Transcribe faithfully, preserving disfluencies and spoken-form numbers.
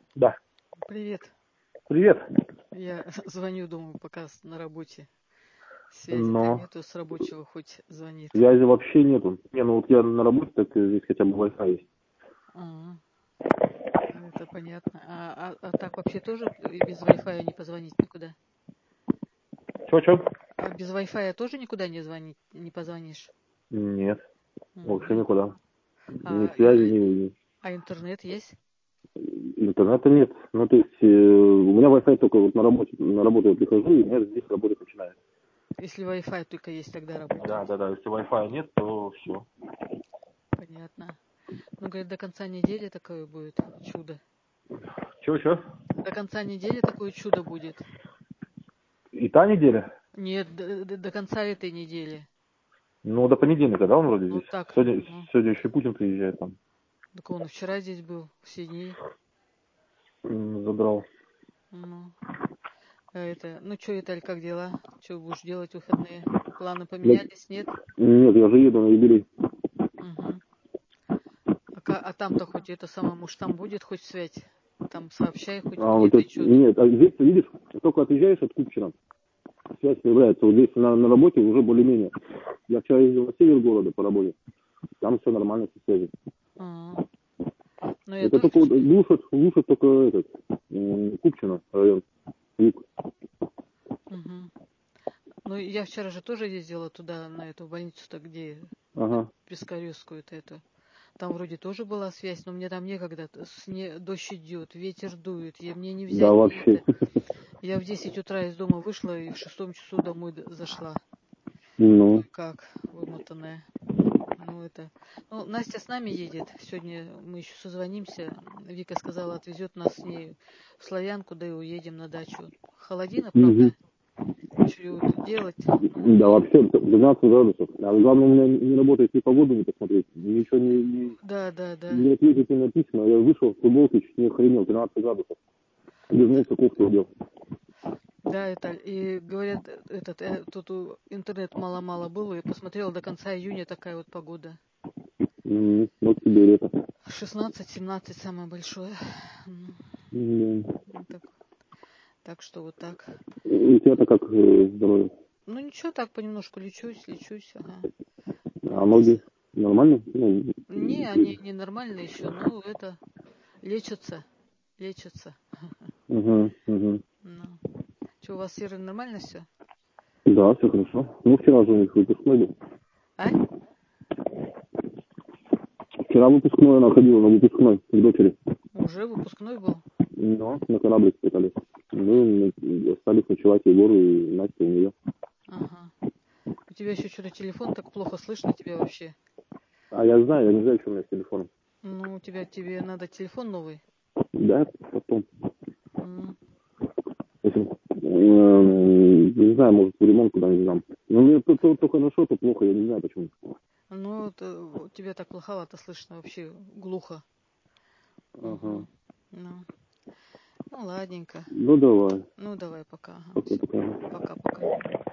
Да. Привет. Привет. Я звоню, думаю, пока с- на работе. Связи-то Но нету с рабочего, хоть звонит. связи вообще нету. Не, ну вот я на работе, так э, здесь хотя бы Wi-Fi есть. А, это понятно. А, а, а так вообще тоже и без Wi-Fi не позвонить никуда? Чё-чё? А без Wi-Fi тоже никуда не звонить, не позвонишь? Нет, вообще Мгм. никуда. Ни А, связи, и- ни а интернет есть? ни интернета нет. Ну, то есть, э, у меня Wi-Fi только вот на работе. На работу я прихожу, и у меня здесь работать начинает. Если Wi-Fi только есть, тогда Да, работает. да, да. Если Wi-Fi нет, то все. Понятно. Ну, говорит, до конца недели такое будет чудо. Чё-чё? До конца недели такое чудо будет. И та неделя? Нет, до, до- до конца этой недели. Ну, до понедельника, да, он вроде Ну здесь? так, Сегодня, ну. сегодня еще Путин приезжает там. Так он и вчера здесь был, все дни. М, Забрал. Ну, а это, ну что, Виталь, как дела? Что будешь делать в выходные? Планы Да, поменялись, нет? нет, я же еду на юбилей. Угу. А, ка- а там-то хоть это самое, может, там будет хоть связь? Там сообщай хоть А вот где-то это, что-то. нет, а здесь, ты видишь, только отъезжаешь от Купчина, связь появляется. Вот здесь на, на работе уже более-менее. Я вчера ездил на север города по работе, там все нормально со связью. А, ну я Это тоже... только вот вч- глушат, глушат только этот, м, Купчино район, юг. Мгм. Ну я вчера же тоже ездила туда, на эту больницу-то, где Ага, Пискаревскую-то эту. Там вроде тоже была связь, но мне там некогда. т- Сне... Дождь идет, ветер дует, и мне не да, взять, не вообще. это. Я в десять утра из дома вышла и в шестом часу домой д- зашла. Ну, Кое-как, вымотанная. Ну, это... Ну, Настя с нами едет. Сегодня мы еще созвонимся. Вика сказала, отвезет нас с ней в Славянку, да и уедем на дачу. Холодина, мгм. правда. Что делать? Ну, Да, и... вообще двенадцать градусов. А главное, у меня не работает ни погоду не посмотреть, ничего не, не, Да, да, да. не ответить, не написано. Я вышел в футболке, чуть не охренел, тринадцать градусов. Вернулся, кофту одел. Да, это, и говорят, этот, э, тут у- интернет мало-мало было, я посмотрела, до конца июня такая вот погода. М, Вот тебе лето. шестнадцать-семнадцать самое большое. Ну, М, ну, так, так что вот так. У тебя-то как э, здоровье? Ну ничего, так понемножку лечусь, лечусь, ага. А Вот. ноги нормально? Ну, Не, они не нормальные еще, но это лечатся, лечатся. угу, угу. Ну. Что, у вас, Серый, нормально все? Да, все хорошо. Ну, вчера же у них выпускной был. А? Вчера выпускной она ходила на выпускной к дочери. Уже выпускной был? Но на кораблик скатались. Мы м, остались ночевать Егору и Настя у нее. Ага. У тебя еще что-то телефон так плохо слышно тебя вообще. А я знаю, я не знаю, что у меня с телефоном. Ну, у тебя, тебе надо телефон новый. Да, потом. М. Если, эм, не знаю, может, в ремонт куда-нибудь дам. Но мне то, то, то хорошо, то плохо, я не знаю почему. Ну, это, у тебя так плоховато слышно вообще, глухо. Ага. Угу. Ну, ну, ладненько. Ну, давай. Ну, давай, пока. Ага, Пока, все. пока. Пока-пока.